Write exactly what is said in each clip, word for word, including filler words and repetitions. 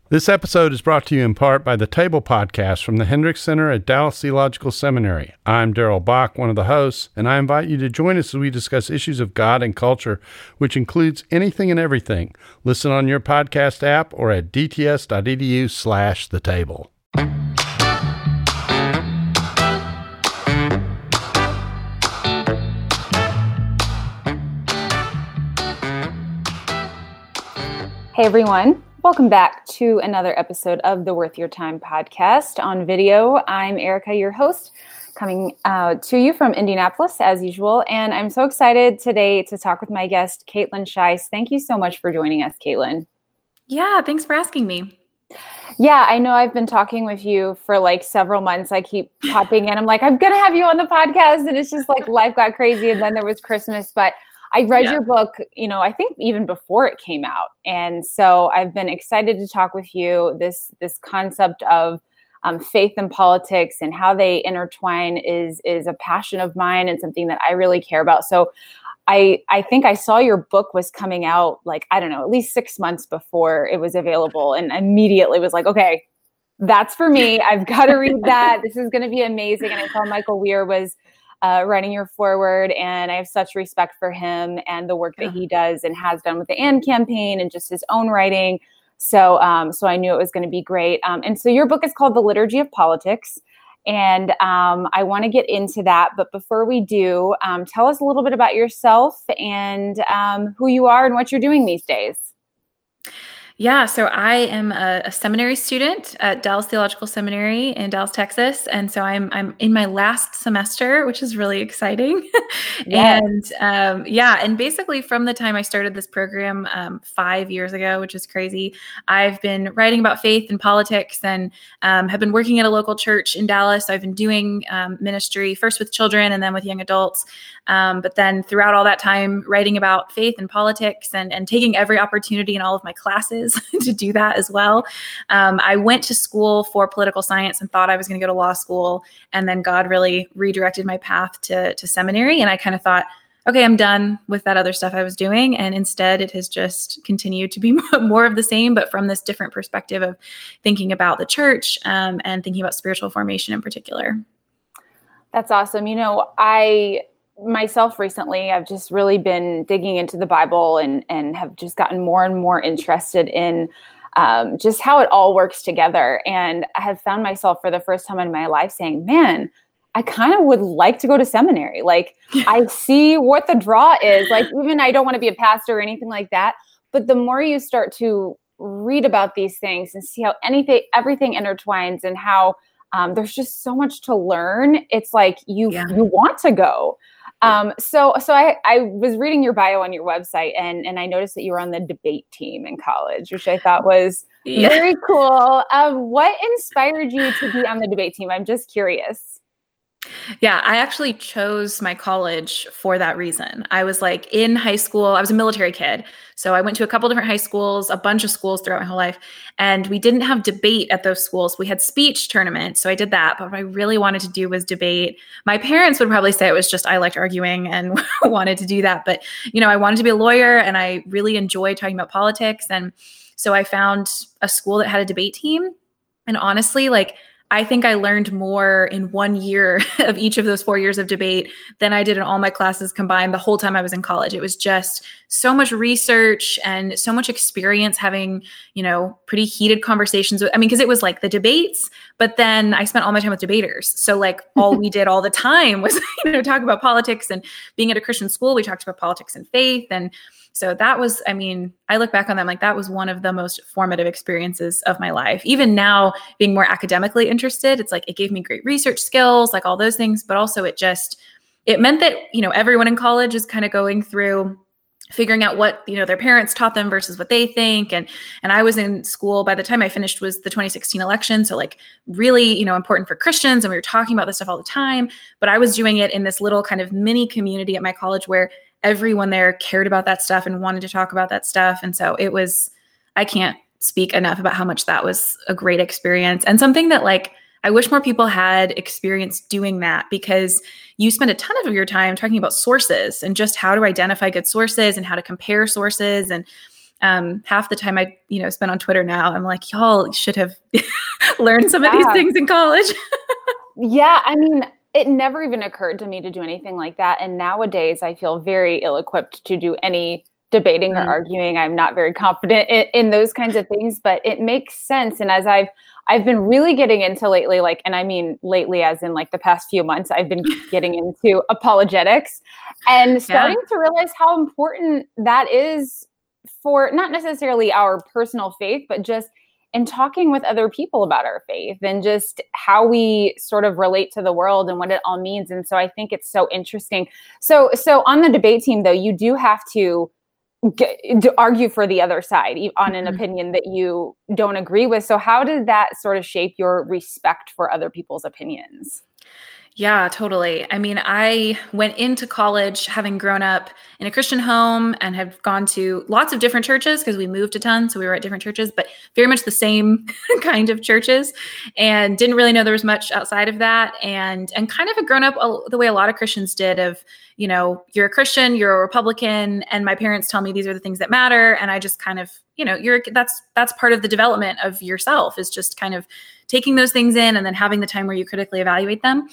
This episode is brought to you in part by the Table Podcast from the Hendricks Center at Dallas Theological Seminary. I'm Daryl Bach, one of the hosts, and I invite you to join us as we discuss issues of God and culture, which includes anything and everything. Listen on your podcast app or at dts.edu slash the table. Hey everyone, welcome back to another episode of the Worth Your Time podcast on video. I'm Erica, your host, coming uh, to you from Indianapolis as usual, and I'm so excited today to talk with my guest, Caitlin Scheis. Thank you so much for joining us, Caitlin. Yeah, thanks for asking me. Yeah, I know I've been talking with you for like several months. I keep popping in. I'm like, I'm going to have you on the podcast, and it's just like life got crazy, and then there was Christmas, but I read yeah. your book, you know, I think even before it came out. And so I've been excited to talk with you. This this concept of um, faith and politics and how they intertwine is is a passion of mine and something that I really care about. So I I think I saw your book was coming out like, I don't know, at least six months before it was available. And immediately was like, okay, that's for me. I've got to read that. This is going to be amazing. And I saw Michael Weir was Uh, writing your foreword, and I have such respect for him and the work that he does and has done with the AND campaign and just his own writing. So, um, so I knew it was going to be great. Um, and so your book is called The Liturgy of Politics, and um, I want to get into that. But before we do, um, tell us a little bit about yourself and um, who you are and what you're doing these days. Yeah, so I am a, a seminary student at Dallas Theological Seminary in Dallas, Texas, and so I'm I'm in my last semester, which is really exciting. Yes. and um, yeah, and basically from the time I started this program um, five years ago, which is crazy, I've been writing about faith and politics, and um, have been working at a local church in Dallas. So I've been doing um, ministry first with children and then with young adults, um, but then throughout all that time, writing about faith and politics, and and taking every opportunity in all of my classes to do that as well. Um, I went to school for political science and thought I was going to go to law school. And then God really redirected my path to, to seminary. And I kind of thought, okay, I'm done with that other stuff I was doing. And instead it has just continued to be more of the same, but from this different perspective of thinking about the church um, and thinking about spiritual formation in particular. That's awesome. You know, I... myself recently, I've just really been digging into the Bible and, and have just gotten more and more interested in um, just how it all works together. And I have found myself for the first time in my life saying, man, I kind of would like to go to seminary. Like I see what the draw is. Like even I don't want to be a pastor or anything like that. But the more you start to read about these things and see how anything, everything intertwines and how um, there's just so much to learn, it's like you, yeah. you want to go. Um, so, so I, I was reading your bio on your website, and, and I noticed that you were on the debate team in college, which I thought was yeah. very cool. Um, what inspired you to be on the debate team? I'm just curious. Yeah, I actually chose my college for that reason. I was like in high school, I was a military kid. So I went to a couple different high schools, a bunch of schools throughout my whole life. And we didn't have debate at those schools. We had speech tournaments. So I did that. But what I really wanted to do was debate. My parents would probably say it was just I liked arguing and wanted to do that. But, you know, I wanted to be a lawyer and I really enjoyed talking about politics. And so I found a school that had a debate team. And honestly, like, I think I learned more in one year of each of those four years of debate than I did in all my classes combined the whole time I was in college. It was just so much research and so much experience having, you know, pretty heated conversations with, I mean, because it was like the debates, but then I spent all my time with debaters. So like all we did all the time was, you know, talk about politics, and being at a Christian school, we talked about politics and faith. And so that was, I mean, I look back on them like that was one of the most formative experiences of my life. Even now, being more academically interested, it's like it gave me great research skills, like all those things, but also it just, it meant that, you know, everyone in college is kind of going through figuring out what, you know, their parents taught them versus what they think. And, and I was in school by the time I finished was the twenty sixteen election. So like really, you know, important for Christians. And we were talking about this stuff all the time, but I was doing it in this little kind of mini community at my college where everyone there cared about that stuff and wanted to talk about that stuff. And so it was, I can't speak enough about how much that was a great experience and something that like, I wish more people had experience doing that, because you spend a ton of your time talking about sources and just how to identify good sources and how to compare sources. And Um, half the time I, you know, spend on Twitter now, I'm like, y'all should have learned some Yeah. of these things in college. Yeah. I mean, it never even occurred to me to do anything like that. And nowadays I feel very ill-equipped to do any debating or Mm. arguing. I'm not very confident in, in those kinds of things, but it makes sense. And as I've, I've been really getting into lately, like, and I mean lately as in like the past few months, I've been getting into apologetics and starting yeah. to realize how important that is for not necessarily our personal faith, but just in talking with other people about our faith and just how we sort of relate to the world and what it all means. And so I think it's so interesting. So, so on the debate team though, you do have to Get, to argue for the other side on an mm-hmm. opinion that you don't agree with. So how did that sort of shape your respect for other people's opinions? Yeah, totally. I mean, I went into college having grown up in a Christian home and have gone to lots of different churches because we moved a ton. So we were at different churches, but very much the same kind of churches, and didn't really know there was much outside of that. And, and kind of had grown up the way a lot of Christians did of, you know, you're a Christian, you're a Republican, and my parents tell me these are the things that matter. And I just kind of, you know, you're, that's, that's part of the development of yourself, is just kind of taking those things in and then having the time where you critically evaluate them.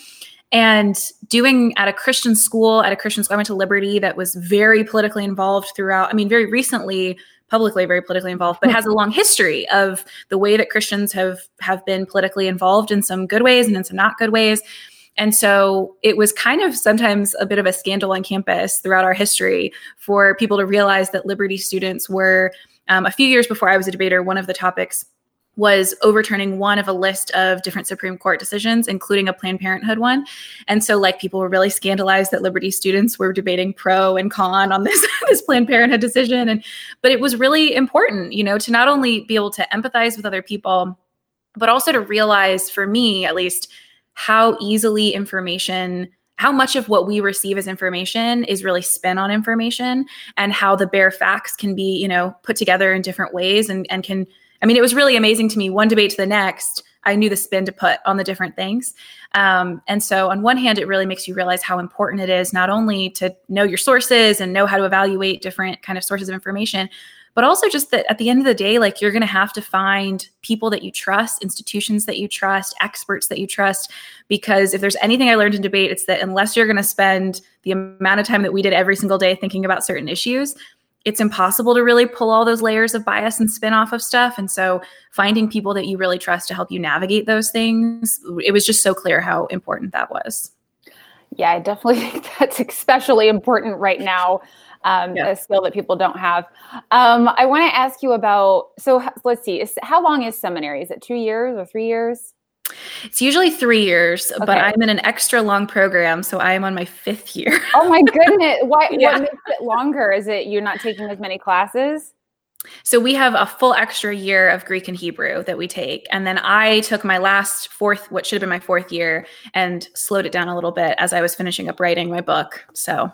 And doing at a Christian school, at a Christian school, I went to Liberty, that was very politically involved throughout. I mean, very recently, publicly very politically involved, but has a long history of the way that Christians have, have been politically involved in some good ways and in some not good ways. And so it was kind of sometimes a bit of a scandal on campus throughout our history for people to realize that Liberty students were, um, a few years before I was a debater, one of the topics was overturning one of a list of different Supreme Court decisions, including a Planned Parenthood one. And so like people were really scandalized that Liberty students were debating pro and con on this, this Planned Parenthood decision. And, but it was really important, you know, to not only be able to empathize with other people, but also to realize, for me at least, how easily information, how much of what we receive as information is really spin on information, and how the bare facts can be, you know, put together in different ways and, and can, I mean, it was really amazing to me. One debate to the next, I knew the spin to put on the different things. Um, and so on one hand, it really makes you realize how important it is not only to know your sources and know how to evaluate different kind of sources of information, but also just that at the end of the day, like, you're going to have to find people that you trust, institutions that you trust, experts that you trust, because if there's anything I learned in debate, it's that unless you're going to spend the amount of time that we did every single day thinking about certain issues, it's impossible to really pull all those layers of bias and spin off of stuff. And so finding people that you really trust to help you navigate those things, it was just so clear how important that was. Yeah, I definitely think that's especially important right now. Um, yeah. A skill that people don't have. Um, I want to ask you about, so let's see, is, how long is seminary? Is it two years or three years? It's usually three years, okay. But I'm in an extra long program, so I am on my fifth year. Oh my goodness. Why, yeah. What makes it longer? Is it you're not taking as many classes? So we have a full extra year of Greek and Hebrew that we take. And then I took my last fourth, what should have been my fourth year, and slowed it down a little bit as I was finishing up writing my book. So.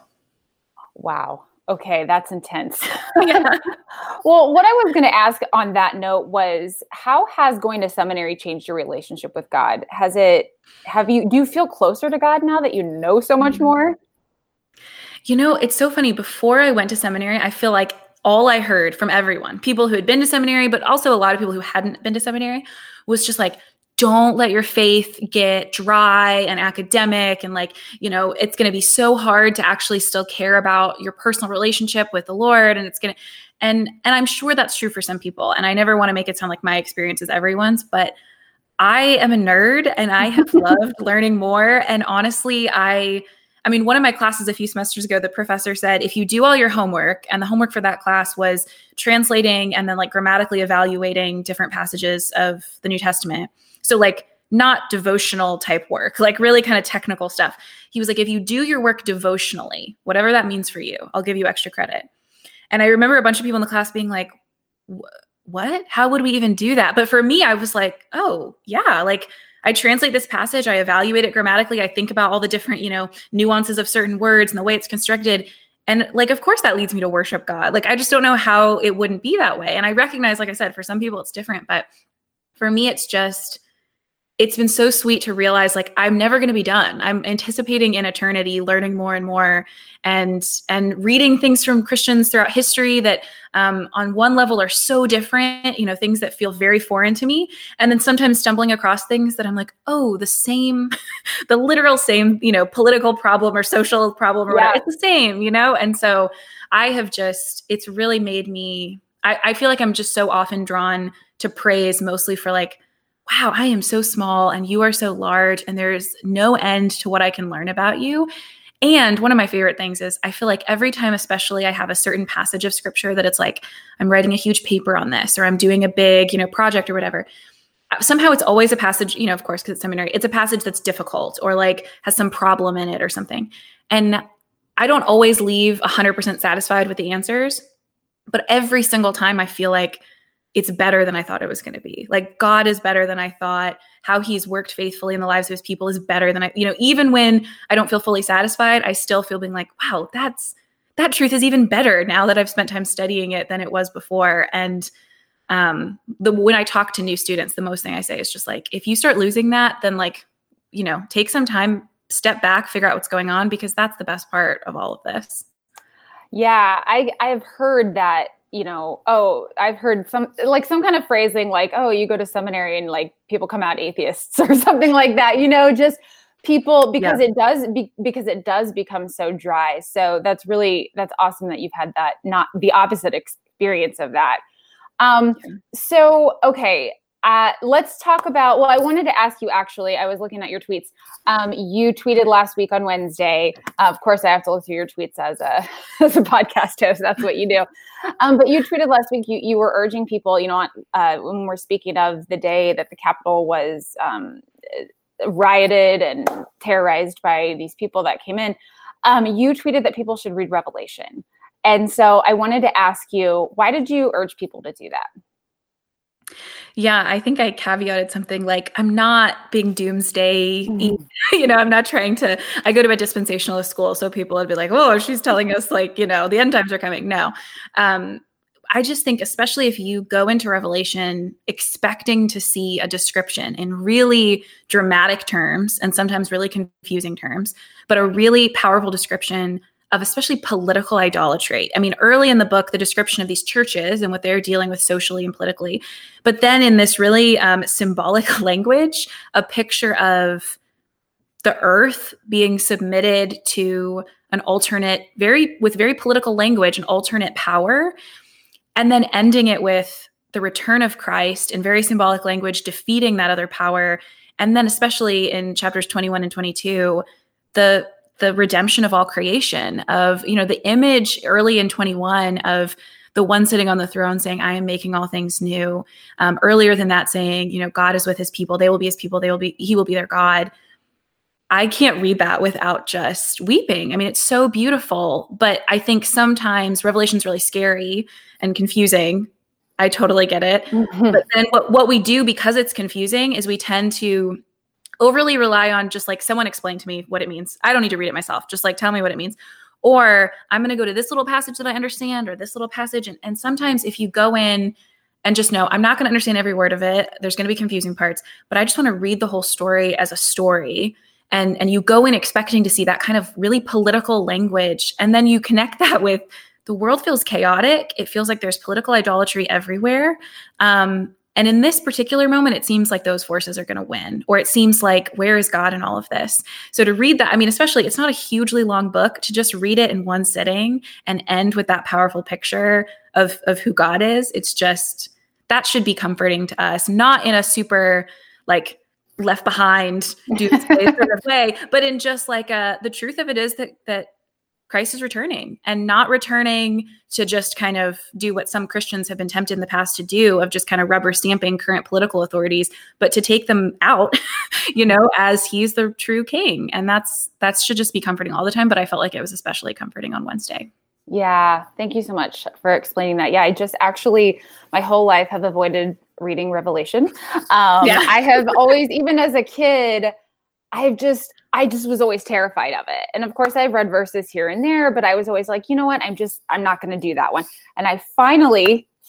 Wow. Okay, that's intense. Yeah. Well, what I was going to ask on that note was, how has going to seminary changed your relationship with God? Has it, have you, do you feel closer to God now that you know so much more? You know, it's so funny. Before I went to seminary, I feel like all I heard from everyone, people who had been to seminary, but also a lot of people who hadn't been to seminary, was just like, don't let your faith get dry and academic. And like, you know, it's going to be so hard to actually still care about your personal relationship with the Lord. And it's going to, and, and I'm sure that's true for some people. And I never want to make it sound like my experience is everyone's, but I am a nerd and I have loved learning more. And honestly, I, I mean, one of my classes a few semesters ago, the professor said, if you do all your homework, and the homework for that class was translating and then like grammatically evaluating different passages of the New Testament. So like not devotional type work, like really kind of technical stuff. He was like, if you do your work devotionally, whatever that means for you, I'll give you extra credit. And I remember a bunch of people in the class being like, what? How would we even do that? But for me, I was like, oh yeah, like I translate this passage, I evaluate it grammatically, I think about all the different, you know, nuances of certain words and the way it's constructed. And like, of course that leads me to worship God. Like, I just don't know how it wouldn't be that way. And I recognize, like I said, for some people it's different, but for me, it's just, it's been so sweet to realize like I'm never going to be done. I'm anticipating in eternity, learning more and more, and and reading things from Christians throughout history that um, on one level are so different, you know, things that feel very foreign to me. And then sometimes stumbling across things that I'm like, oh, the same, the literal same, you know, political problem or social problem or yeah. whatever. It's the same, you know? And so I have just, it's really made me, I, I feel like I'm just so often drawn to praise mostly for like, wow, I am so small and you are so large and there's no end to what I can learn about you. And one of my favorite things is I feel like every time, especially I have a certain passage of scripture that it's like, I'm writing a huge paper on this, or I'm doing a big, you know, project or whatever. Somehow it's always a passage, you know, of course, because it's seminary, it's a passage that's difficult or like has some problem in it or something. And I don't always leave one hundred percent satisfied with the answers, but every single time I feel like it's better than I thought it was going to be. Like God is better than I thought. How he's worked faithfully in the lives of his people is better than I, you know, even when I don't feel fully satisfied, I still feel being like, wow, that's, that truth is even better now that I've spent time studying it than it was before. And um, the, when I talk to new students, the most thing I say is just like, if you start losing that, then like, you know, take some time, step back, figure out what's going on, because that's the best part of all of this. Yeah. I, I've heard that, you know, oh, I've heard some, like some kind of phrasing like, oh, you go to seminary and like people come out atheists or something like that, you know, just people, because yeah. it does, be, because it does become so dry. So that's really, that's awesome that you've had that, not the opposite experience of that. Um, yeah. So, okay. Uh, let's talk about, well, I wanted to ask you actually, I was looking at your tweets. Um, you tweeted last week on Wednesday. Uh, of course, I have to look through your tweets as a, as a podcast host. That's what you do. Um, but you tweeted last week, you, you were urging people, you know, uh, when we're speaking of the day that the Capitol was um, rioted and terrorized by these people that came in, um, you tweeted that people should read Revelation. And so I wanted to ask you, why did you urge people to do that? Yeah, I think I caveated something like, I'm not being doomsday, mm. you know, I'm not trying to, I go to a dispensationalist school, so people would be like, oh, she's telling us like, you know, the end times are coming. No. Um, I just think, especially if you go into Revelation expecting to see a description in really dramatic terms and sometimes really confusing terms, but a really powerful description of especially political idolatry. I mean, early in the book, the description of these churches and what they're dealing with socially and politically, but then in this really um, symbolic language, a picture of the earth being submitted to an alternate, very with very political language, an alternate power, and then ending it with the return of Christ in very symbolic language, defeating that other power. And then especially in chapters twenty-one and twenty-two, the the redemption of all creation, of, you know, the image early in twenty-one of the one sitting on the throne saying, I am making all things new. Um, earlier than that saying, you know, God is with his people. They will be his people. They will be, he will be their God. I can't read that without just weeping. I mean, it's so beautiful, but I think sometimes Revelation's really scary and confusing. I totally get it. Mm-hmm. But then what, what we do, because it's confusing, is we tend to overly rely on just like someone explain to me what it means. I don't need to read it myself. Just like tell me what it means. Or I'm going to go to this little passage that I understand, or this little passage. And, and sometimes if you go in and just know, I'm not going to understand every word of it, there's going to be confusing parts, but I just want to read the whole story as a story. And, and you go in expecting to see that kind of really political language. And then you connect that with the world feels chaotic. It feels like there's political idolatry everywhere. Um, And in this particular moment, it seems like those forces are going to win, or it seems like, where is God in all of this? So to read that, I mean, especially, it's not a hugely long book, to just read it in one sitting and end with that powerful picture of, of who God is. It's just, that should be comforting to us, not in a super like left behind, do this sort of way, but in just like a, the truth of it is that, that Christ is returning, and not returning to just kind of do what some Christians have been tempted in the past to do, of just kind of rubber stamping current political authorities, but to take them out, you know, as he's the true king. And that's, that should just be comforting all the time. But I felt like it was especially comforting on Wednesday. Yeah. Thank you so much for explaining that. Yeah. I just actually, my whole life have avoided reading Revelation. Um, yeah. I have always, even as a kid, I've just, I just was always terrified of it. And of course I've read verses here and there, but I was always like, you know what? I'm just, I'm not going to do that one. And I finally,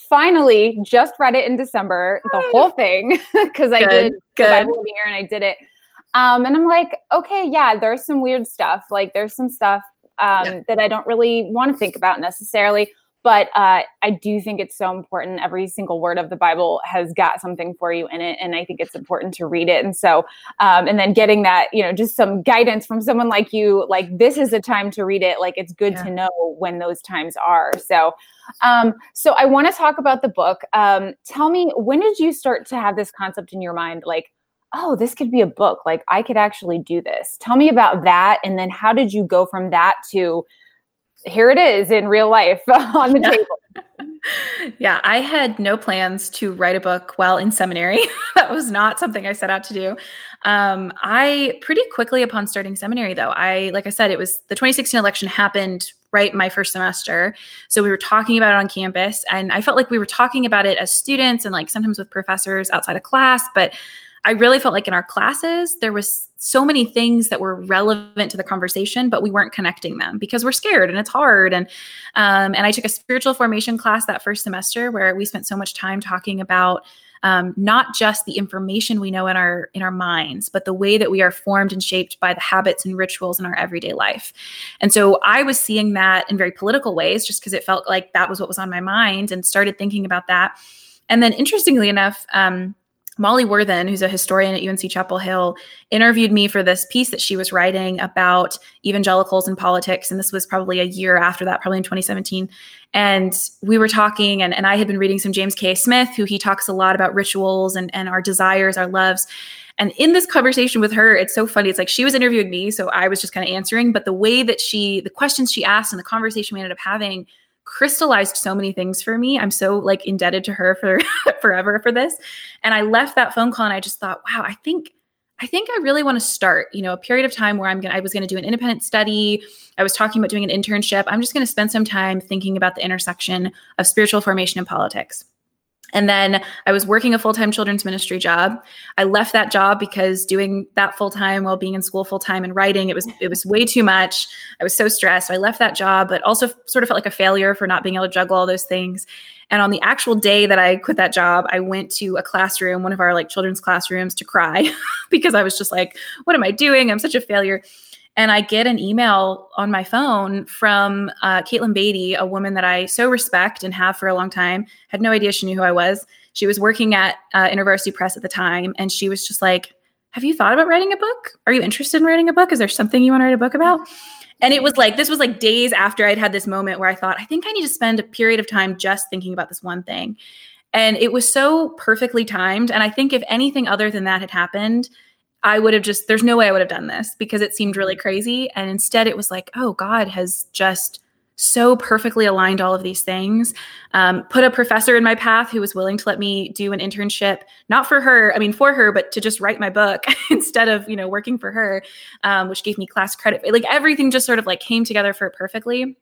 finally just read it in December, the whole thing, because I did good. the Bible in a year and I did it. Um, and I'm like, okay, yeah, there's some weird stuff. Like there's some stuff um, yeah. that I don't really want to think about necessarily. But uh, I do think it's so important. Every single word of the Bible has got something for you in it. And I think it's important to read it. And so, um, and then getting that, you know, just some guidance from someone like you, like this is a time to read it. Like it's good yeah. to know when those times are. So, um, so I want to talk about the book. Um, tell me, when did you start to have this concept in your mind? Like, oh, this could be a book. Like I could actually do this. Tell me about that. And then how did you go from that to here it is in real life on the yeah. table? Yeah, I had no plans to write a book while in seminary. That was not something I set out to do. Um, I pretty quickly upon starting seminary, though, I, like I said, it was the twenty sixteen election happened right my first semester. So we were talking about it on campus, and I felt like we were talking about it as students and like sometimes with professors outside of class, but I really felt like in our classes, there was so many things that were relevant to the conversation, but we weren't connecting them because we're scared and it's hard. And um, and I took a spiritual formation class that first semester where we spent so much time talking about um, not just the information we know in our in our minds, but the way that we are formed and shaped by the habits and rituals in our everyday life. And so I was seeing that in very political ways, just because it felt like that was what was on my mind, and started thinking about that. And then interestingly enough, um, Molly Worthen, who's a historian at U N C Chapel Hill, interviewed me for this piece that she was writing about evangelicals and politics. And this was probably a year after that, probably in twenty seventeen. And we were talking, and, and I had been reading some James K. Smith, who he talks a lot about rituals and, and our desires, our loves. And in this conversation with her, it's so funny. It's like she was interviewing me, so I was just kind of answering. But the way that she, the questions she asked and the conversation we ended up having crystallized so many things for me. I'm so like indebted to her for forever for this. And I left that phone call and I just thought, wow, I think, I think I really want to start, you know, a period of time where I'm going to, I was going to do an independent study. I was talking about doing an internship. I'm just going to spend some time thinking about the intersection of spiritual formation and politics. And then I was working a full-time children's ministry job. I left that job because doing that full-time while being in school full-time and writing, it was it was way too much. I was so stressed. So I left that job, but also sort of felt like a failure for not being able to juggle all those things. And on the actual day that I quit that job, I went to a classroom, one of our like children's classrooms, to cry because I was just like, what am I doing? I'm such a failure. And I get an email on my phone from uh, Caitlin Beatty, a woman that I so respect and have for a long time. Had no idea she knew who I was. She was working at uh, InterVarsity Press at the time. And she was just like, have you thought about writing a book? Are you interested in writing a book? Is there something you want to write a book about? And it was like, this was like days after I'd had this moment where I thought, I think I need to spend a period of time just thinking about this one thing. And it was so perfectly timed. And I think if anything other than that had happened, I would have just, there's no way I would have done this because it seemed really crazy. And instead it was like, oh, God has just so perfectly aligned all of these things. Um, put a professor in my path who was willing to let me do an internship, not for her, I mean, for her, but to just write my book instead of, you know, working for her, um, which gave me class credit. Like everything just sort of like came together for it perfectly.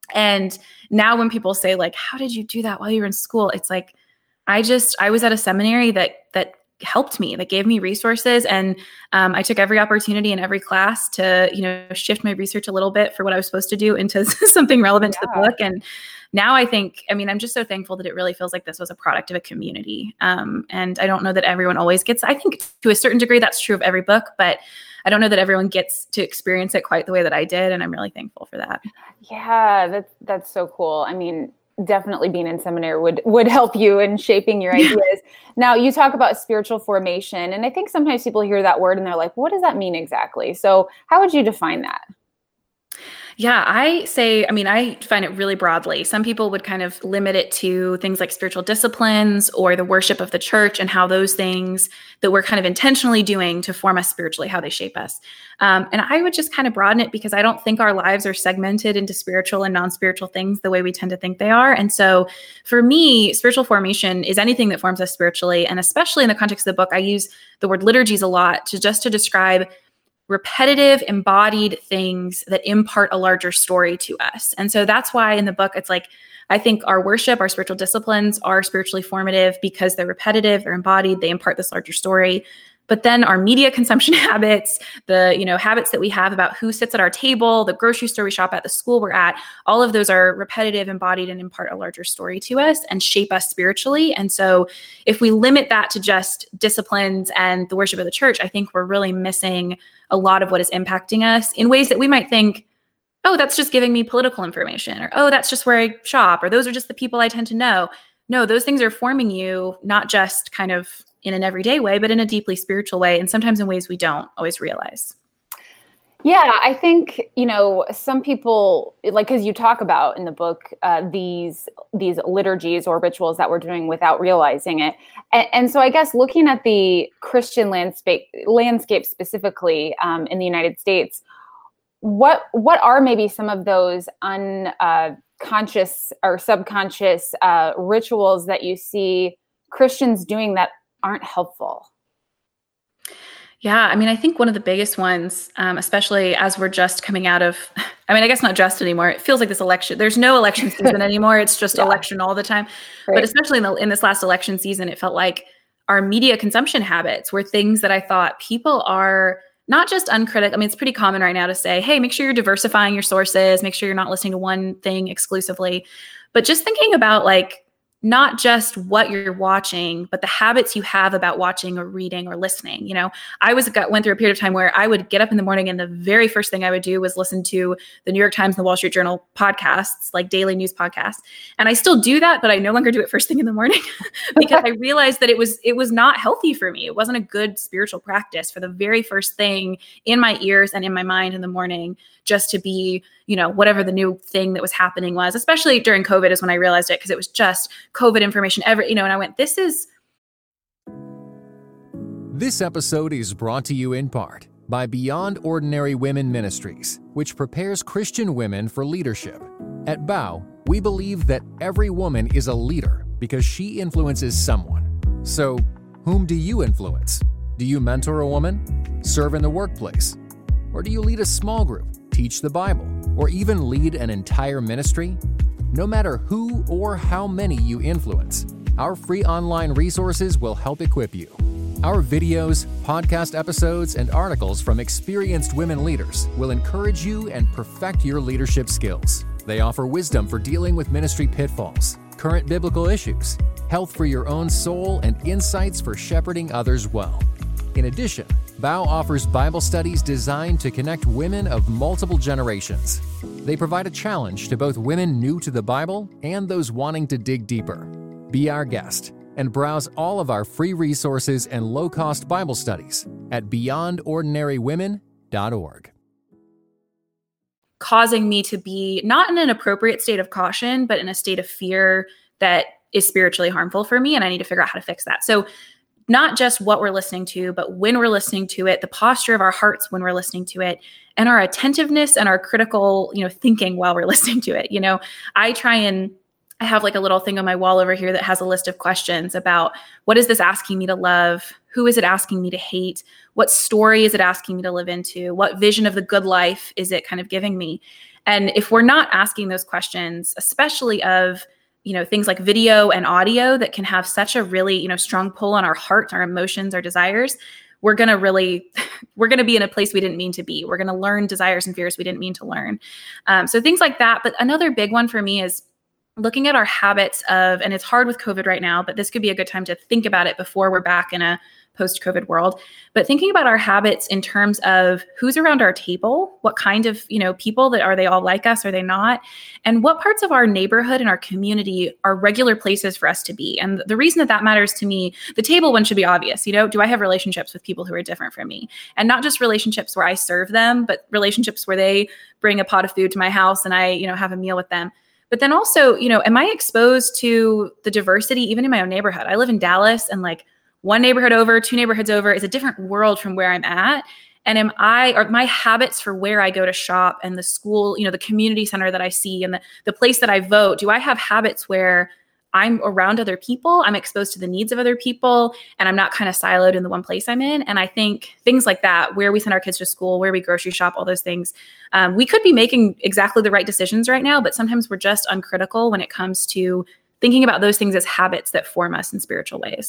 And now when people say like, how did you do that while you were in school? It's like, I just, I was at a seminary that, that, helped me, that gave me resources. And um, I took every opportunity in every class to, you know, shift my research a little bit for what I was supposed to do into something relevant yeah. to the book. And now I think, I mean, I'm just so thankful that it really feels like this was a product of a community. Um, and I don't know that everyone always gets, I think to a certain degree, that's true of every book, but I don't know that everyone gets to experience it quite the way that I did. And I'm really thankful for that. Yeah, that's, that's so cool. I mean, definitely being in seminary would, would help you in shaping your ideas. Yeah. Now you talk about spiritual formation, and I think sometimes people hear that word and they're like, what does that mean exactly? So how would you define that? Yeah, I say, I mean, I find it really broadly. Some people would kind of limit it to things like spiritual disciplines or the worship of the church and how those things that we're kind of intentionally doing to form us spiritually, how they shape us. Um, and I would just kind of broaden it because I don't think our lives are segmented into spiritual and non-spiritual things the way we tend to think they are. And so for me, spiritual formation is anything that forms us spiritually. And especially in the context of the book, I use the word liturgies a lot to just to describe repetitive, embodied things that impart a larger story to us. And so that's why in the book, it's like, I think our worship, our spiritual disciplines are spiritually formative because they're repetitive, they're embodied, they impart this larger story. But then our media consumption habits, the, you know, habits that we have about who sits at our table, the grocery store we shop at, the school we're at, all of those are repetitive, embodied, and impart a larger story to us and shape us spiritually. And so if we limit that to just disciplines and the worship of the church, I think we're really missing a lot of what is impacting us in ways that we might think, oh, that's just giving me political information, or, oh, that's just where I shop, or those are just the people I tend to know. No, those things are forming you, not just kind of in an everyday way, but in a deeply spiritual way, and sometimes in ways we don't always realize. Yeah, I think, you know, some people, like, as you talk about in the book, uh, these these liturgies or rituals that we're doing without realizing it. And, and so I guess looking at the Christian landscape, landscape specifically um, in the United States, what what are maybe some of those unconscious uh, or subconscious uh, rituals that you see Christians doing that aren't helpful? Yeah, I mean, I think one of the biggest ones, um, especially as we're just coming out of, I mean, I guess not just anymore. It feels like this election, there's no election season anymore. It's just yeah. election all the time. Right. But especially in, the, in this last election season, it felt like our media consumption habits were things that I thought people are not just uncritical. I mean, it's pretty common right now to say, hey, make sure you're diversifying your sources, make sure you're not listening to one thing exclusively. But just thinking about like, not just what you're watching, but the habits you have about watching or reading or listening. You know, I was got, went through a period of time where I would get up in the morning and the very first thing I would do was listen to the New York Times and the Wall Street Journal podcasts, like daily news podcasts. And I still do that, but I no longer do it first thing in the morning because I realized that it was it was not healthy for me. It wasn't a good spiritual practice for the very first thing in my ears and in my mind in the morning, just to be, you know, whatever the new thing that was happening was, especially during COVID is when I realized it, because it was just COVID information ever, you know, and I went, this is. This episode is brought to you in part by Beyond Ordinary Women Ministries, which prepares Christian women for leadership. At B O W, we believe that every woman is a leader because she influences someone. So, whom do you influence? Do you mentor a woman? Serve in the workplace? Or do you lead a small group, teach the Bible, or even lead an entire ministry? No matter who or how many you influence, our free online resources will help equip you. Our videos, podcast episodes, and articles from experienced women leaders will encourage you and perfect your leadership skills. They offer wisdom for dealing with ministry pitfalls, current biblical issues, health for your own soul, and insights for shepherding others well. In addition, B O W offers Bible studies designed to connect women of multiple generations. They provide a challenge to both women new to the Bible and those wanting to dig deeper. Be our guest and browse all of our free resources and low-cost Bible studies at beyond ordinary women dot org. Causing me to be not in an appropriate state of caution, but in a state of fear that is spiritually harmful for me, and I need to figure out how to fix that. So not just what we're listening to, but when we're listening to it, the posture of our hearts when we're listening to it, and our attentiveness and our critical, you know, thinking while we're listening to it. You know, I try and I have like a little thing on my wall over here that has a list of questions about what is this asking me to love? Who is it asking me to hate? What story is it asking me to live into? What vision of the good life is it kind of giving me? And if we're not asking those questions, especially of, you know, things like video and audio that can have such a really, you know, strong pull on our heart, our emotions, our desires, we're going to really, we're going to be in a place we didn't mean to be. We're going to learn desires and fears we didn't mean to learn. Um, so things like that. But another big one for me is looking at our habits of, and it's hard with COVID right now, but this could be a good time to think about it before we're back in a post-COVID world, but thinking about our habits in terms of who's around our table, what kind of, you know, people that are they all like us, are they not? And what parts of our neighborhood and our community are regular places for us to be? And the reason that that matters to me, the table one should be obvious. You know, do I have relationships with people who are different from me? And not just relationships where I serve them, but relationships where they bring a pot of food to my house and I, you know, have a meal with them. But then also, you know, am I exposed to the diversity even in my own neighborhood? I live in Dallas, and like one neighborhood over, two neighborhoods over is a different world from where I'm at. And am I, or my habits for where I go to shop and the school, you know, the community center that I see and the, the place that I vote, do I have habits where I'm around other people, I'm exposed to the needs of other people, and I'm not kind of siloed in the one place I'm in? And I think things like that, where we send our kids to school, where we grocery shop, all those things, um, we could be making exactly the right decisions right now, but sometimes we're just uncritical when it comes to thinking about those things as habits that form us in spiritual ways.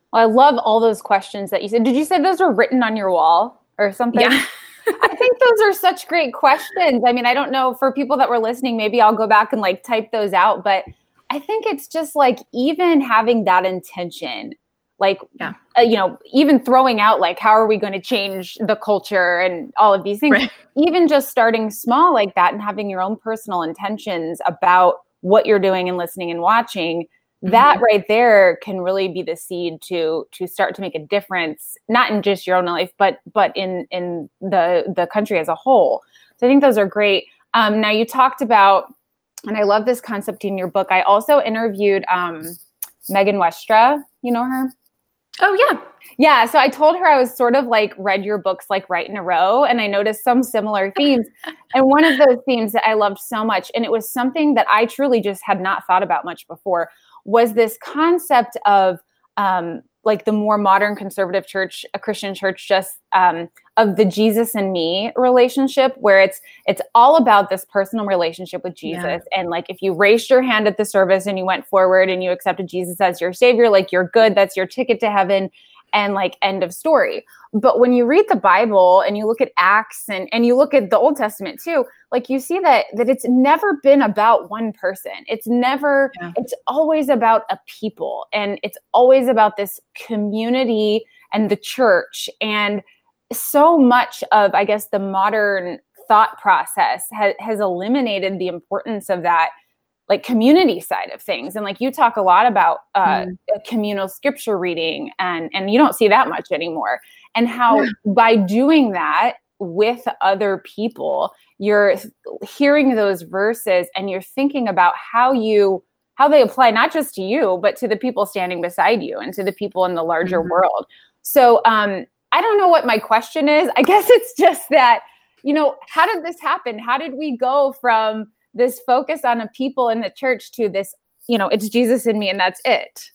Well, I love all those questions that you said. Did you say those were written on your wall or something? Yeah. I think those are such great questions. I mean, I don't know, for people that were listening, maybe I'll go back and like type those out, but I think it's just like even having that intention, like, yeah. uh, you know, even throwing out like, how are we going to change the culture and all of these things, right. Even just starting small like that and having your own personal intentions about what you're doing and listening and watching, mm-hmm. that right there can really be the seed to to start to make a difference, not in just your own life, but but in in the the country as a whole. So I think those are great. Um, now you talked about, and I love this concept in your book. I also interviewed um, Megan Westra. You know her? Oh, yeah. Yeah. So I told her I was sort of like read your books like right in a row, and I noticed some similar themes. And one of those themes that I loved so much, and it was something that I truly just had not thought about much before, was this concept of um, like the more modern conservative church, a Christian church, just um, of the Jesus and me relationship, where it's it's all about this personal relationship with Jesus. Yeah. And like, if you raised your hand at the service and you went forward and you accepted Jesus as your savior, like you're good, that's your ticket to heaven, and like end of story. But when you read the Bible and you look at Acts and, and you look at the Old Testament too, like you see that that it's never been about one person. It's never, yeah. It's always about a people, and it's always about this community and the church. And so much of, I guess, the modern thought process ha- has eliminated the importance of that, like community side of things. And like you talk a lot about uh, mm. communal scripture reading, and, and you don't see that much anymore. And how yeah. by doing that with other people, you're hearing those verses and you're thinking about how you, how they apply not just to you, but to the people standing beside you and to the people in the larger mm-hmm. world. So um, I don't know what my question is. I guess it's just that, you know, how did this happen? How did we go from this focus on a people in the church to this, you know, it's Jesus in me and that's it?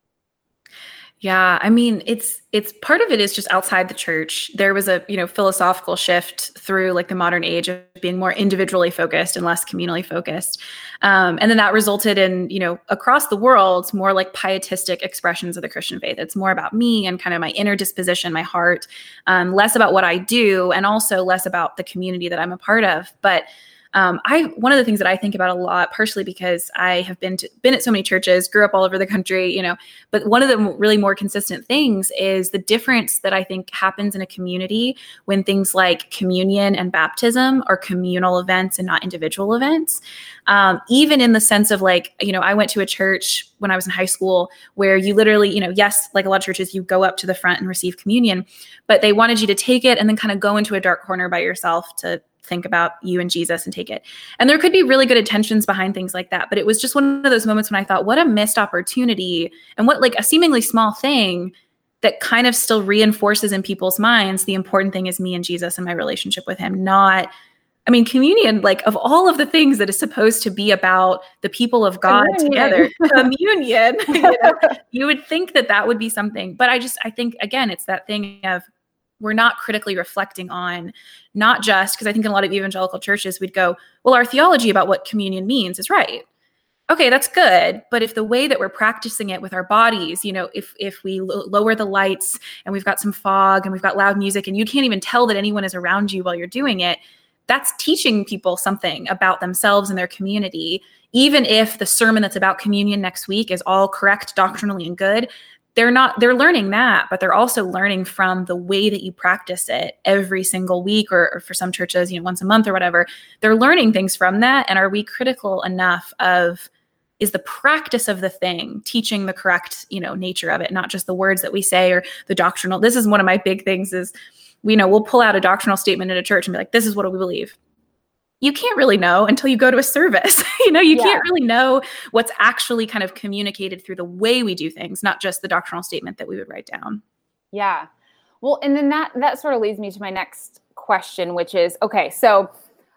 Yeah, I mean, it's it's part of it is just outside the church. There was a, you know, philosophical shift through like the modern age of being more individually focused and less communally focused. Um, and then that resulted in, you know, across the world, more like pietistic expressions of the Christian faith. It's more about me and kind of my inner disposition, my heart, um, less about what I do, and also less about the community that I'm a part of. But Um, I one of the things that I think about a lot, partially because I have been to, been at so many churches, grew up all over the country, you know, but one of the really more consistent things is the difference that I think happens in a community when things like communion and baptism are communal events and not individual events. Um, even in the sense of like, you know, I went to a church when I was in high school where you literally, you know, yes, like a lot of churches, you go up to the front and receive communion, but they wanted you to take it and then kind of go into a dark corner by yourself to think about you and Jesus and take it. And there could be really good intentions behind things like that. But it was just one of those moments when I thought, what a missed opportunity, and what like a seemingly small thing that kind of still reinforces in people's minds the important thing is me and Jesus and my relationship with him. Not, I mean, communion, like of all of the things that is supposed to be about the people of God communion. together, communion, you know, you would think that that would be something. But I just, I think, again, it's that thing of, we're not critically reflecting on not just, because I think in a lot of evangelical churches, we'd go, well, our theology about what communion means is right. Okay, that's good. But if the way that we're practicing it with our bodies, you know, if if we l- lower the lights and we've got some fog and we've got loud music and you can't even tell that anyone is around you while you're doing it, that's teaching people something about themselves and their community. Even if the sermon that's about communion next week is all correct doctrinally and good, They're not, they're learning that, but they're also learning from the way that you practice it every single week, or, or for some churches, you know, once a month or whatever. They're learning things from that. And are we critical enough of, is the practice of the thing teaching the correct, you know, nature of it, not just the words that we say or the doctrinal. This is one of my big things is, you know, we'll pull out a doctrinal statement in a church and be like, this is what we believe. You can't really know until you go to a service. you know, you yeah. can't really know what's actually kind of communicated through the way we do things, not just the doctrinal statement that we would write down. Yeah. Well, and then that, that sort of leads me to my next question, which is, okay, so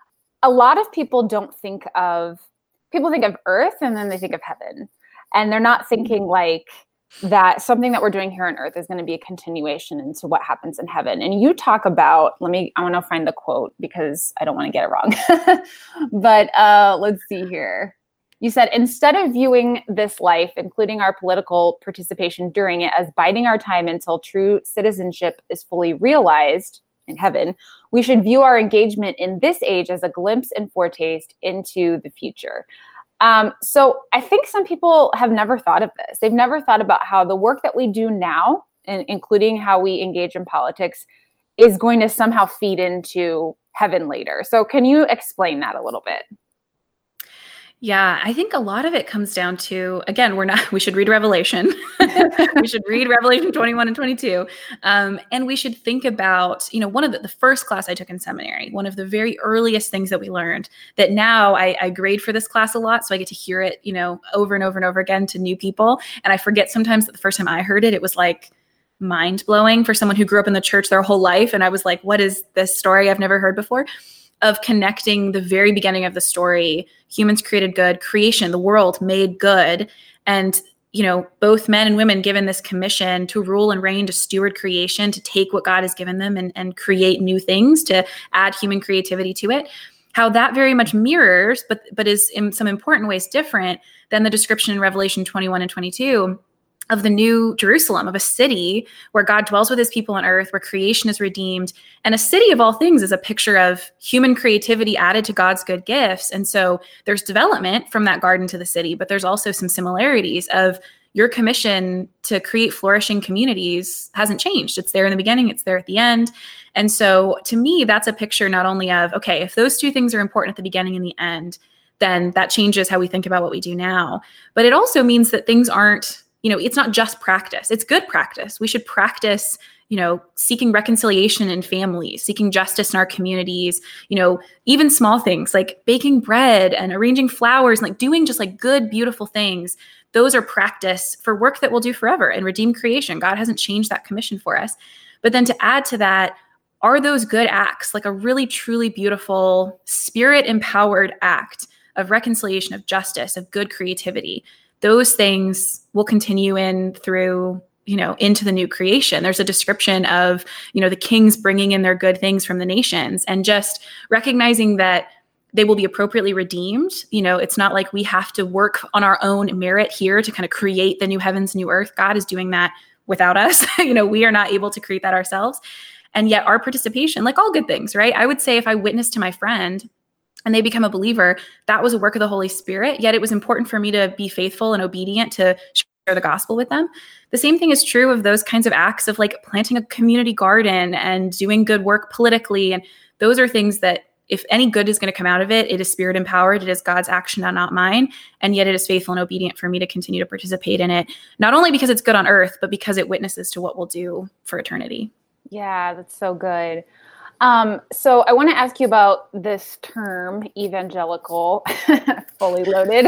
a lot of people don't think of, people think of earth and then they think of heaven. And they're not thinking like that something that we're doing here on earth is going to be a continuation into what happens in heaven. And you talk about, let me, I want to find the quote because I don't want to get it wrong. But uh, let's see here. You said, instead of viewing this life, including our political participation during it, as biding our time until true citizenship is fully realized in heaven, we should view our engagement in this age as a glimpse and foretaste into the future. Um, so I think some people have never thought of this. They've never thought about how the work that we do now, and including how we engage in politics, is going to somehow feed into heaven later. So can you explain that a little bit? Yeah, I think a lot of it comes down to, again, we're not, we should read Revelation. We should read Revelation twenty-one and twenty-two. Um, and we should think about, you know, one of the, the first class I took in seminary, one of the very earliest things that we learned that now I, I grade for this class a lot. So I get to hear it, you know, over and over and over again to new people. And I forget sometimes that the first time I heard it, it was like mind blowing for someone who grew up in the church their whole life. And I was like, what is this story I've never heard before? Of connecting the very beginning of the story, humans created good, creation, the world made good. And, you know, both men and women given this commission to rule and reign, to steward creation, to take what God has given them and, and create new things, to add human creativity to it. How that very much mirrors, but but is in some important ways different than the description in Revelation twenty-one and twenty-two of the new Jerusalem, of a city where God dwells with his people on earth, where creation is redeemed. And a city of all things is a picture of human creativity added to God's good gifts. And so there's development from that garden to the city, but there's also some similarities of your commission to create flourishing communities hasn't changed. It's there in the beginning, it's there at the end. And so to me, that's a picture not only of, okay, if those two things are important at the beginning and the end, then that changes how we think about what we do now. But it also means that things aren't, you know, it's not just practice. It's good practice. We should practice, you know, seeking reconciliation in families, seeking justice in our communities, you know, even small things like baking bread and arranging flowers, and like doing just like good, beautiful things. Those are practice for work that we'll do forever and redeem creation. God hasn't changed that commission for us. But then to add to that, are those good acts, like a really, truly beautiful, spirit-empowered act of reconciliation, of justice, of good creativity. Those things will continue in through, you know, into the new creation. There's a description of, you know, the kings bringing in their good things from the nations and just recognizing that they will be appropriately redeemed. You know, it's not like we have to work on our own merit here to kind of create the new heavens, new earth. God is doing that without us. You know, we are not able to create that ourselves. And yet our participation, like all good things, right? I would say if I witness to my friend and they become a believer, that was a work of the Holy Spirit. Yet it was important for me to be faithful and obedient to share the gospel with them. The same thing is true of those kinds of acts of like planting a community garden and doing good work politically. And those are things that if any good is going to come out of it, it is spirit empowered. It is God's action and not mine. And yet it is faithful and obedient for me to continue to participate in it, not only because it's good on earth, but because it witnesses to what we'll do for eternity. Yeah, that's so good. Um, so I want to ask you about this term, evangelical, fully loaded.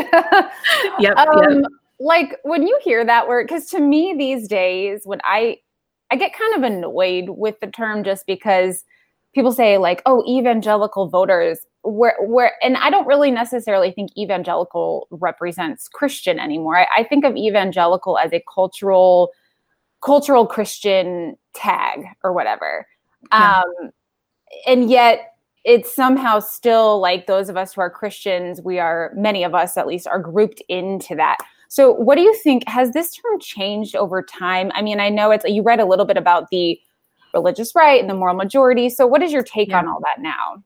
Yep, um, yep. Like when you hear that word, because to me these days, when I, I get kind of annoyed with the term just because people say like, oh, evangelical voters, where, where, and I don't really necessarily think evangelical represents Christian anymore. I, I think of evangelical as a cultural, cultural Christian tag or whatever. Yeah. Um, and yet it's somehow still like those of us who are Christians, we are, many of us at least, are grouped into that. So what do you think, has this term changed over time? I mean, I know it's, you read a little bit about the religious right and the moral majority. So what is your take Yeah. on all that now?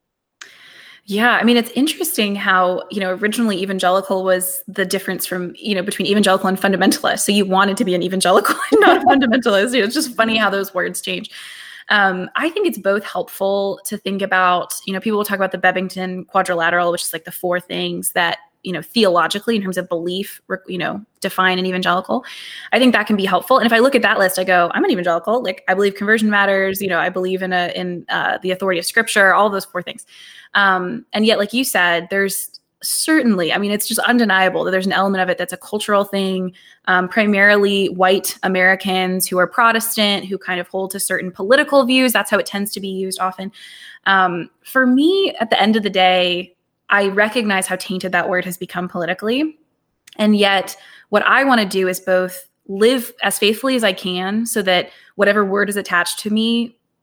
Yeah, I mean, it's interesting how, you know, originally evangelical was the difference from, you know, between evangelical and fundamentalist. So you wanted to be an evangelical and not a fundamentalist. You know, it's just funny how those words change. Um, I think it's both helpful to think about, you know, people will talk about the Bebbington Quadrilateral, which is like the four things that, you know, theologically in terms of belief, you know, define an evangelical. I think that can be helpful. And if I look at that list, I go, I'm an evangelical. Like I believe conversion matters. You know, I believe in a, in uh, the authority of scripture, all of those four things. Um, and yet, like you said, there's certainly, I mean, it's just undeniable that there's an element of it that's a cultural thing, um, primarily white Americans who are Protestant, who kind of hold to certain political views. That's how it tends to be used often. Um, for me, at the end of the day, I recognize how tainted that word has become politically. And yet what I want to do is both live as faithfully as I can so that whatever word is attached to me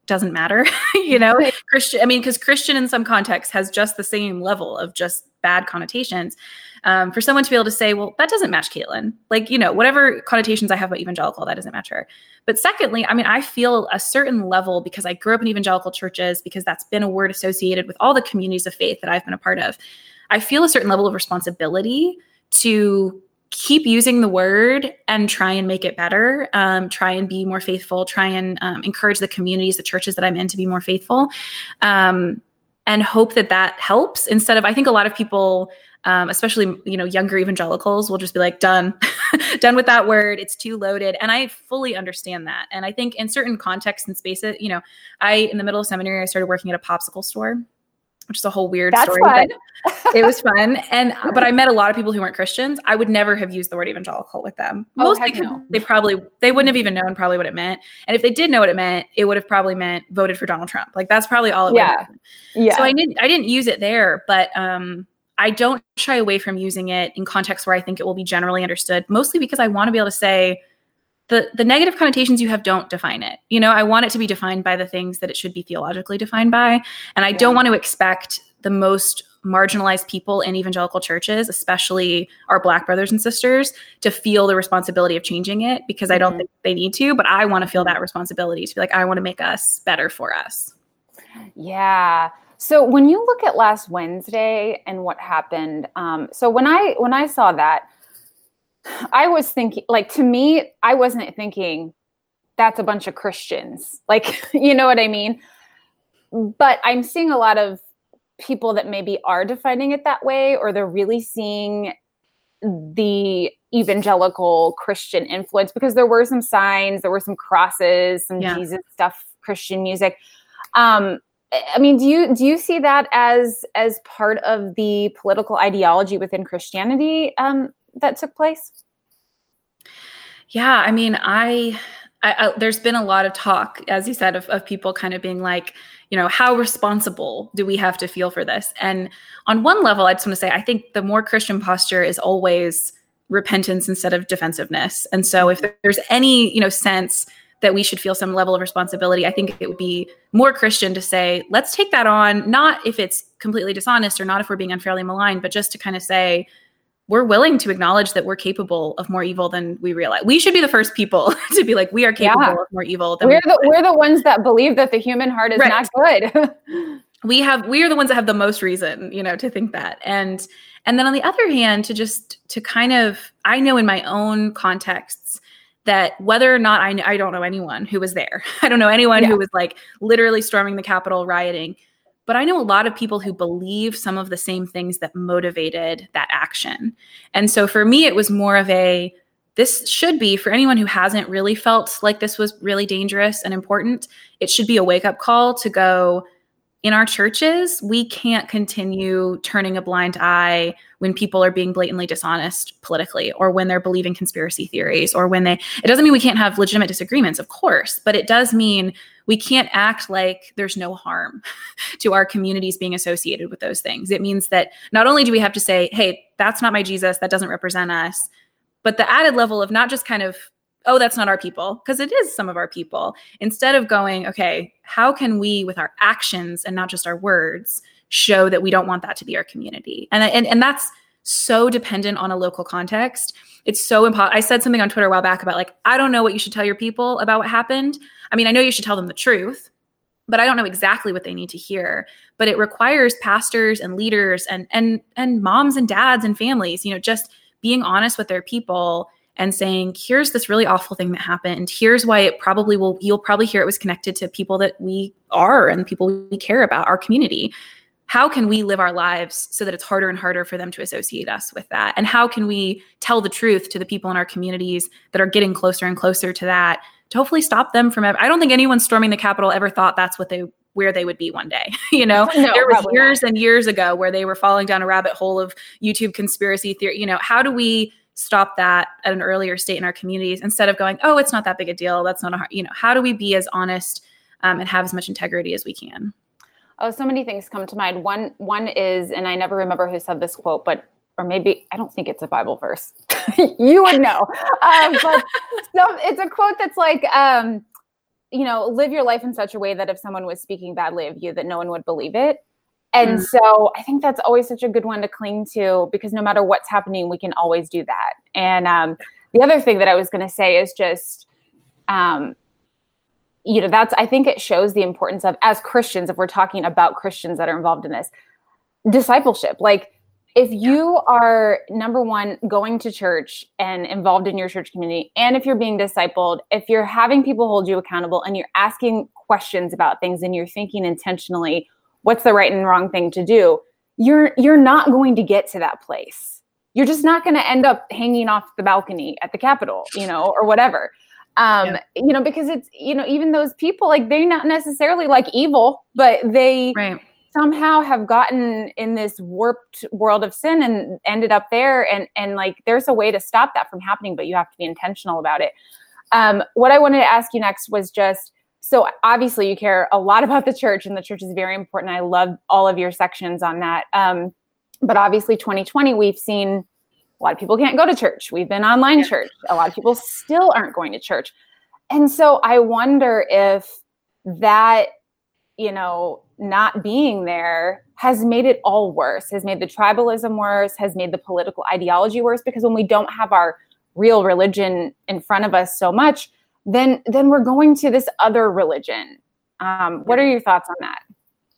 doesn't matter, you know, Christian, I mean, because Christian in some contexts has just the same level of just bad connotations. Um, for someone to be able to say, well, that doesn't match Caitlin. Like, you know, whatever connotations I have about evangelical, that doesn't match her. But secondly, I mean, I feel a certain level because I grew up in evangelical churches, because that's been a word associated with all the communities of faith that I've been a part of. I feel a certain level of responsibility to keep using the word and try and make it better, um, try and be more faithful, try and um, encourage the communities, the churches that I'm in to be more faithful, um, and hope that that helps instead of, I think a lot of people, um, especially, you know, younger evangelicals will just be like, done, done with that word. It's too loaded. And I fully understand that. And I think in certain contexts and spaces, you know, I, in the middle of seminary, I started working at a popsicle store, which is a whole weird That's story, fun. but it was fun. And, but I met a lot of people who weren't Christians. I would never have used the word evangelical with them. Oh, Mostly heck no. they probably, they wouldn't have even known probably what it meant. And if they did know what it meant, it would have probably meant voted for Donald Trump. Like that's probably all it Yeah. was. Yeah. So I didn't, I didn't use it there, but um, I don't shy away from using it in contexts where I think it will be generally understood, mostly because I want to be able to say, The the negative connotations you have don't define it. You know, I want it to be defined by the things that it should be theologically defined by. And I Yeah. don't want to expect the most marginalized people in evangelical churches, especially our Black brothers and sisters, to feel the responsibility of changing it, because I don't Mhm. think they need to, but I want to feel that responsibility to be like, I want to make us better for us. Yeah. So when you look at last Wednesday and what happened, um, so when I when I saw that, I was thinking, like, to me, I wasn't thinking that's a bunch of Christians. Like, you know what I mean? But I'm seeing a lot of people that maybe are defining it that way, or they're really seeing the evangelical Christian influence, because there were some signs, there were some crosses, some Yeah. Jesus stuff, Christian music. Um, I mean, do you do you see that as as part of the political ideology within Christianity um, that took place? Yeah, I mean, I, I, I there's been a lot of talk, as you said, of, of people kind of being like, you know, how responsible do we have to feel for this? And on one level, I just want to say, I think the more Christian posture is always repentance instead of defensiveness. And so if there's any, you know, sense that we should feel some level of responsibility, I think it would be more Christian to say, let's take that on, not if it's completely dishonest or not if we're being unfairly maligned, but just to kind of say, we're willing to acknowledge that we're capable of more evil than we realize. We should be the first people to be like, we are capable Yeah. of more evil than We're we the we're the ones that believe that the human heart is Right. not good. we have we are the ones that have the most reason, you know, to think that. And and then on the other hand, to just to kind of, I know in my own contexts that whether or not I I don't know anyone who was there. I don't know anyone Yeah. who was like literally storming the Capitol, rioting. But I know a lot of people who believe some of the same things that motivated that action. And so for me, it was more of a, this should be, for anyone who hasn't really felt like this was really dangerous and important, it should be a wake-up call to go, in our churches, we can't continue turning a blind eye when people are being blatantly dishonest politically, or when they're believing conspiracy theories, or when they, it doesn't mean we can't have legitimate disagreements, of course, but it does mean we can't act like there's no harm to our communities being associated with those things. It means that not only do we have to say, hey, that's not my Jesus, that doesn't represent us, but the added level of not just kind of, oh, that's not our people, because it is some of our people. Instead of going, okay, how can we, with our actions and not just our words, show that we don't want that to be our community? And and, and that's so dependent on a local context. It's so important. I said something on Twitter a while back about like, I don't know what you should tell your people about what happened. I mean, I know you should tell them the truth, but I don't know exactly what they need to hear. But it requires pastors and leaders and and and moms and dads and families, you know, just being honest with their people and saying, here's this really awful thing that happened. Here's why it probably will, you'll probably hear it was connected to people that we are and people we care about, our community. How can we live our lives so that it's harder and harder for them to associate us with that? And how can we tell the truth to the people in our communities that are getting closer and closer to that, to hopefully stop them from ever? I don't think anyone storming the Capitol ever thought that's what they where they would be one day. You know, No, there was probably years and years ago where they were falling down a rabbit hole of YouTube conspiracy theory. You know, how do we stop that at an earlier state in our communities instead of going, oh, it's not that big a deal, that's not a hard, you know, how do we be as honest um, and have as much integrity as we can? Oh, so many things come to mind. One one is, and I never remember who said this quote, but or maybe I don't think it's a Bible verse. You would know. Um, but so it's a quote that's like, um, you know, live your life in such a way that if someone was speaking badly of you, that no one would believe it. And mm. so I think that's always such a good one to cling to, because no matter what's happening, we can always do that. And um, the other thing that I was going to say is just, um, you know, that's, I think it shows the importance of, as Christians, if we're talking about Christians that are involved in this, discipleship. Like, if you are, number one, going to church and involved in your church community, and if you're being discipled, if you're having people hold you accountable and you're asking questions about things and you're thinking intentionally, what's the right and wrong thing to do, you're you're not going to get to that place. You're just not going to end up hanging off the balcony at the Capitol, you know, or whatever. Um, yeah. You know, because it's, you know, even those people, like, they're not necessarily like evil, but they right. somehow have gotten in this warped world of sin and ended up there. And, and like, there's a way to stop that from happening, but you have to be intentional about it. Um, what I wanted to ask you next was just, so obviously you care a lot about the church, and the church is very important. I love all of your sections on that. Um, but obviously twenty twenty, we've seen a lot of people can't go to church. We've been online yeah. church. A lot of people still aren't going to church. And so I wonder if that, you know, not being there has made it all worse, has made the tribalism worse, has made the political ideology worse, because when we don't have our real religion in front of us so much, then then we're going to this other religion. Um, what are your thoughts on that?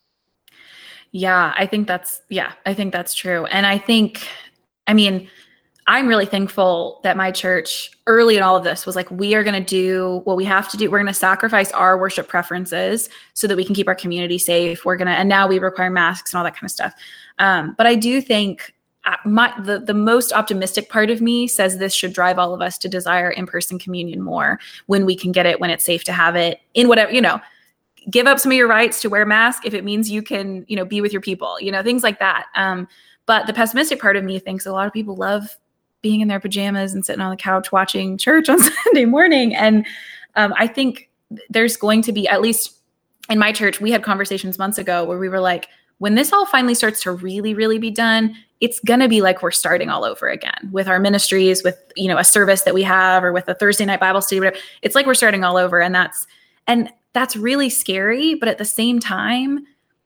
Yeah, I think that's, yeah, I think that's true. And I think, I mean, I'm really thankful that my church early in all of this was like, we are going to do what we have to do. We're going to sacrifice our worship preferences so that we can keep our community safe. We're going to, and now we require masks and all that kind of stuff. Um, but I do think my, the, the most optimistic part of me says this should drive all of us to desire in-person communion more when we can get it, when it's safe to have it in whatever, you know, give up some of your rights to wear a mask if it means you can, you know, be with your people, you know, things like that. Um, but the pessimistic part of me thinks a lot of people love being in their pajamas and sitting on the couch watching church on Sunday morning. And um, I think there's going to be, at least in my church, we had conversations months ago where we were like, when this all finally starts to really, really be done, it's going to be like we're starting all over again with our ministries, with, you know, a service that we have, or with a Thursday night Bible study, whatever. It's like we're starting all over. And that's, and that's really scary. But at the same time,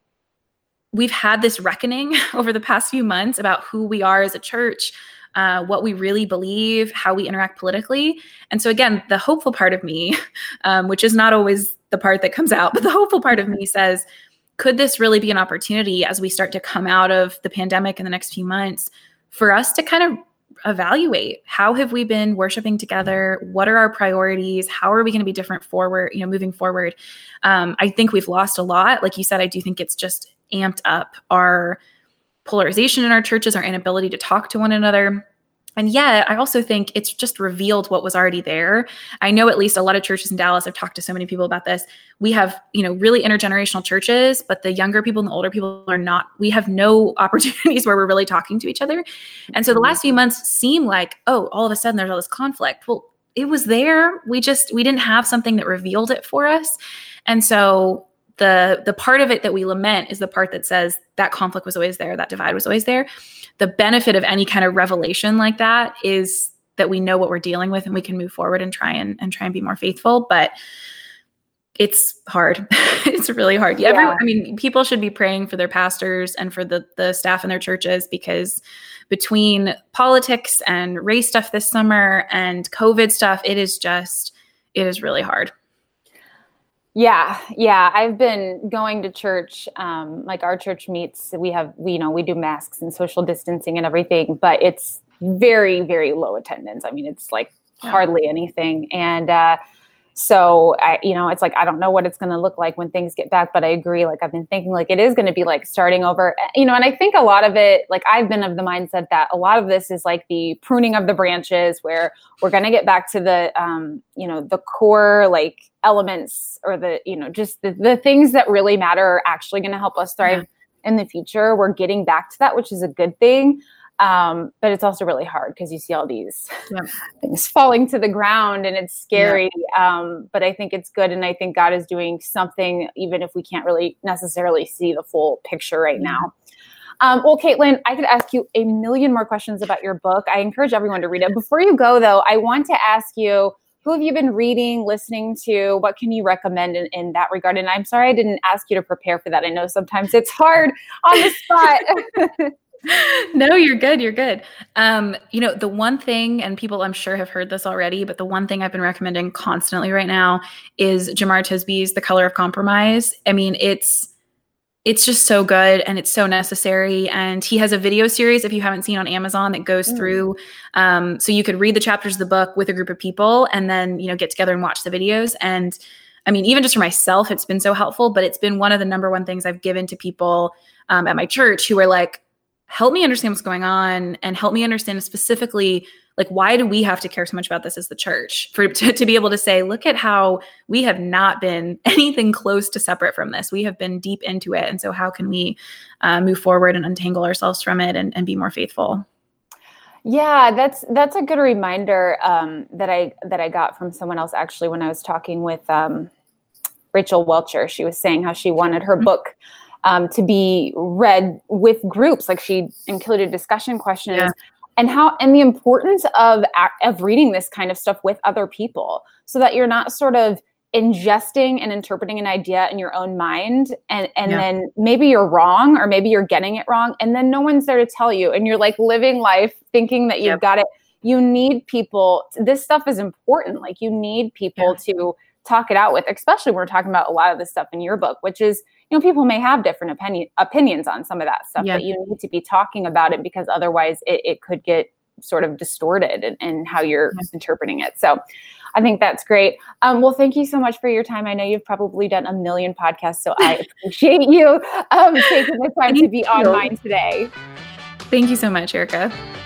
we've had this reckoning over the past few months about who we are as a church, uh, what we really believe, how we interact politically. And so again, the hopeful part of me, um, which is not always the part that comes out, but the hopeful part of me says, could this really be an opportunity as we start to come out of the pandemic in the next few months for us to kind of evaluate, how have we been worshiping together? What are our priorities? How are we going to be different forward, you know, moving forward? Um, I think we've lost a lot. Like you said, I do think it's just amped up our polarization in our churches, our inability to talk to one another. And yet, I also think it's just revealed what was already there. I know at least a lot of churches in Dallas, I've talked to so many people about this. We have, you know, really intergenerational churches, but the younger people and the older people are not, we have no opportunities where we're really talking to each other. And so the last few months seem like, oh, all of a sudden there's all this conflict. Well, it was there. We just, we didn't have something that revealed it for us. And so the the part of it that we lament is the part that says that conflict was always there, that divide was always there. The benefit of any kind of revelation like that is that we know what we're dealing with and we can move forward and try and, and try and be more faithful. But it's hard. It's really hard. Yeah. Everyone, I mean, people should be praying for their pastors and for the, the staff in their churches, because between politics and race stuff this summer and COVID stuff, it is just, it is really hard. Yeah. Yeah. I've been going to church. Um, like our church meets, we have, we, you know, we do masks and social distancing and everything, but it's very, very low attendance. I mean, it's like yeah. hardly anything. And, uh, so I, you know, it's like, I don't know what it's going to look like when things get back, but I agree. Like I've been thinking like it is going to be like starting over, you know, and I think a lot of it, like I've been of the mindset that a lot of this is like the pruning of the branches, where we're going to get back to the, um, you know, the core like elements, or the, you know, just the, the things that really matter are actually going to help us thrive yeah. in the future. We're getting back to that, which is a good thing. Um, but it's also really hard because you see all these yeah. things falling to the ground, and it's scary. Yeah. Um, but I think it's good. And I think God is doing something, even if we can't really necessarily see the full picture right yeah. now. Um, well, Caitlin, I could ask you a million more questions about your book. I encourage everyone to read it. Before you go, though, I want to ask you, who have you been reading, listening to? What can you recommend in, in that regard? And I'm sorry I didn't ask you to prepare for that. I know sometimes it's hard on the spot. No, you're good. You're good. Um, you know, the one thing, and people I'm sure have heard this already, but the one thing I've been recommending constantly right now is Jemar Tisby's The Color of Compromise. I mean, it's it's just so good and it's so necessary. And he has a video series, if you haven't seen, on Amazon that goes mm. through. Um, so you could read the chapters of the book with a group of people and then, you know, get together and watch the videos. And I mean, even just for myself, it's been so helpful, but it's been one of the number one things I've given to people um, at my church who are like, help me understand what's going on and help me understand specifically, like, why do we have to care so much about this as the church? For to, to be able to say, look at how we have not been anything close to separate from this. We have been deep into it. And so how can we uh, move forward and untangle ourselves from it and, and be more faithful? Yeah, that's that's a good reminder um, that I that I got from someone else, actually, when I was talking with um, Rachel Welcher. She was saying how she wanted her book Um, to be read with groups, like she included discussion questions, yeah. and how and the importance of of reading this kind of stuff with other people, so that you're not sort of ingesting and interpreting an idea in your own mind, and and yeah. then maybe you're wrong, or maybe you're getting it wrong, and then no one's there to tell you, and you're like living life thinking that you've yep. got it. You need people. This stuff is important. Like, you need people yeah. to talk it out with, especially when we're talking about a lot of the stuff in your book, which is, you know, people may have different opinion, opinions on some of that stuff, yeah. but you need to be talking about it, because otherwise it, it could get sort of distorted in, in how you're yeah. interpreting it. So I think that's great. Um, well, thank you so much for your time. I know you've probably done a million podcasts, so I appreciate you um, taking the time to be on mine today. Thank you so much, Erica.